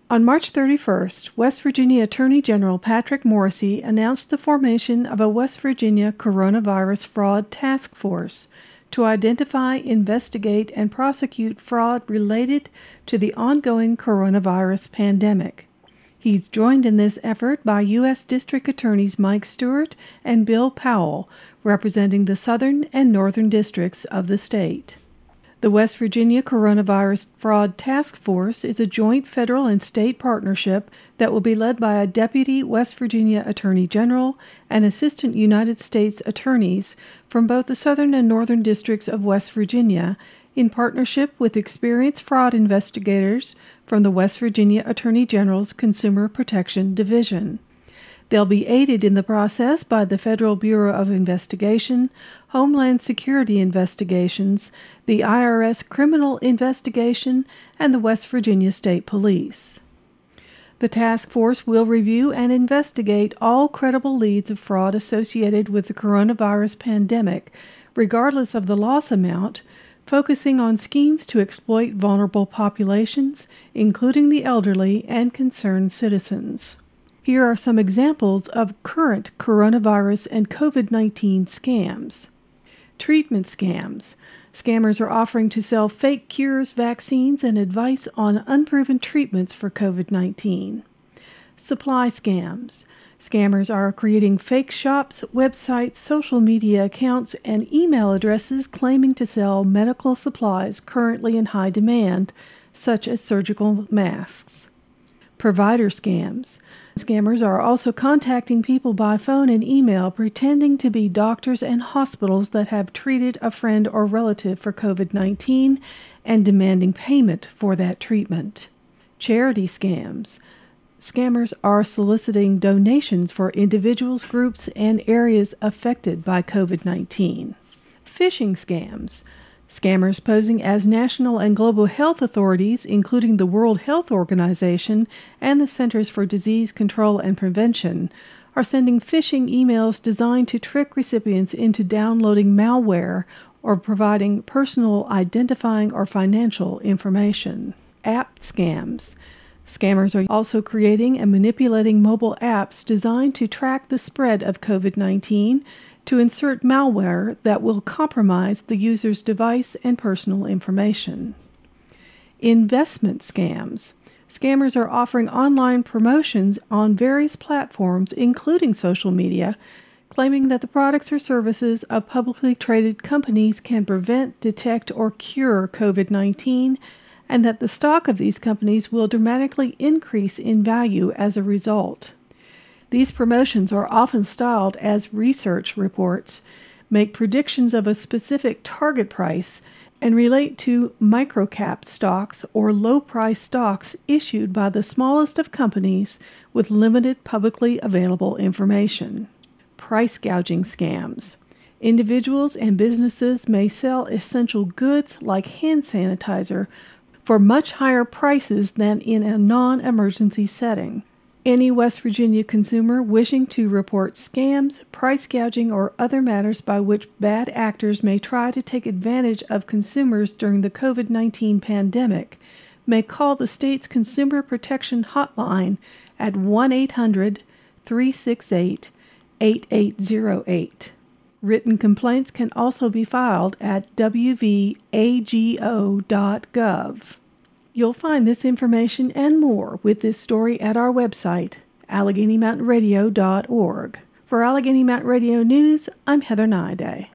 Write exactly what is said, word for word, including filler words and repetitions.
On March thirty-first, West Virginia Attorney General Patrick Morrisey announced the formation of a West Virginia Coronavirus Fraud Task Force to identify, investigate, and prosecute fraud related to the ongoing coronavirus pandemic. He's joined in this effort by U S District Attorneys Mike Stewart and Bill Powell, representing the southern and northern districts of the state. The West Virginia Coronavirus Fraud Task Force is a joint federal and state partnership that will be led by a Deputy West Virginia Attorney General and Assistant United States Attorneys from both the southern and northern districts of West Virginia, in partnership with experienced fraud investigators from the West Virginia Attorney General's Consumer Protection Division. They'll be aided in the process by the Federal Bureau of Investigation, Homeland Security Investigations, the I R S Criminal Investigation, and the West Virginia State Police. The task force will review and investigate all credible leads of fraud associated with the coronavirus pandemic, regardless of the loss amount, focusing on schemes to exploit vulnerable populations, including the elderly and concerned citizens. Here are some examples of current coronavirus and COVID nineteen scams. Treatment scams. Scammers are offering to sell fake cures, vaccines, and advice on unproven treatments for COVID nineteen. Supply scams. Scammers are creating fake shops, websites, social media accounts, and email addresses claiming to sell medical supplies currently in high demand, such as surgical masks. Provider scams. Scammers are also contacting people by phone and email pretending to be doctors and hospitals that have treated a friend or relative for COVID nineteen and demanding payment for that treatment. Charity scams. Scammers are soliciting donations for individuals, groups, and areas affected by COVID nineteen. Phishing scams. Scammers posing as national and global health authorities, including the World Health Organization and the Centers for Disease Control and Prevention, are sending phishing emails designed to trick recipients into downloading malware or providing personal identifying or financial information. App scams. Scammers are also creating and manipulating mobile apps designed to track the spread of COVID nineteen, to insert malware that will compromise the user's device and personal information. Investment scams. Scammers are offering online promotions on various platforms, including social media, claiming that the products or services of publicly traded companies can prevent, detect, or cure COVID nineteen, and that the stock of these companies will dramatically increase in value as a result. These promotions are often styled as research reports, make predictions of a specific target price, and relate to microcap stocks or low-price stocks issued by the smallest of companies with limited publicly available information. Price gouging scams. Individuals and businesses may sell essential goods like hand sanitizer for much higher prices than in a non-emergency setting. Any West Virginia consumer wishing to report scams, price gouging, or other matters by which bad actors may try to take advantage of consumers during the COVID nineteen pandemic may call the state's Consumer Protection Hotline at one eight hundred, three six eight, eight eight zero eight. Written complaints can also be filed at w v a g o dot gov. You'll find this information and more with this story at our website, allegheny mountain radio dot org. For Allegheny Mountain Radio News, I'm Heather Naiday.